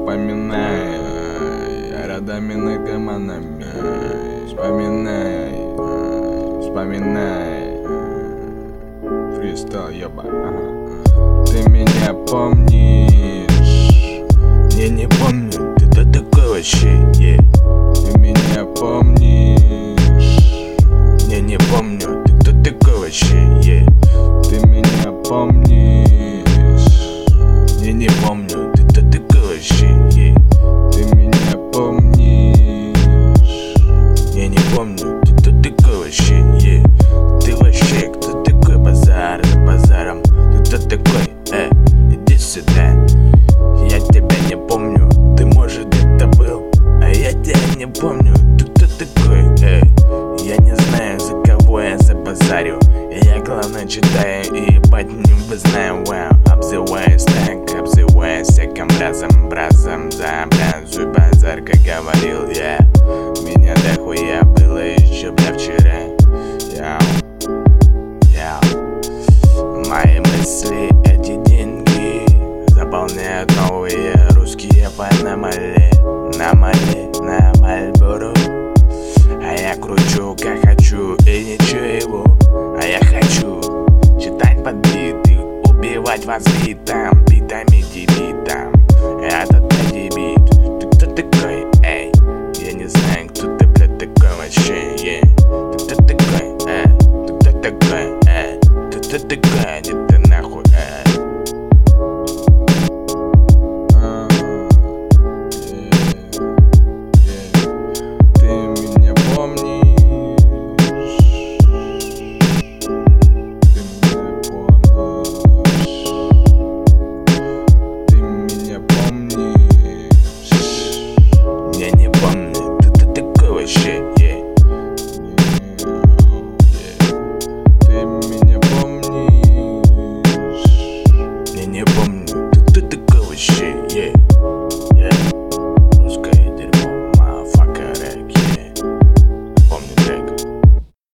Запоминай, я родами наркоманами. Вспоминай, вспоминай. Фристайл, еба. Ты меня помнишь? Не помню, ты кто такой вообще? Ты меня помнишь? Не помню, ты кто такой вообще? Ты меня помнишь? Не помню, ты кто такой вообще? Ты меня помнишь? Не помню, ты кто такой вообще? Ты вообще кто такой? Базар за базаром. Ты кто такой? Иди сюда. Я тебя не помню, ты может где-то был, а я тебя не помню. Ты кто такой? Я не знаю, за кого я забазарю. Я главное читаю и ебать не знаю. Обзываюсь так, обзываюсь всяким бразом за бразу базар, как говорил я. Меня дохуя было еще бля вчера. Мои мысли эти деньги заполняют новые русские аномалии.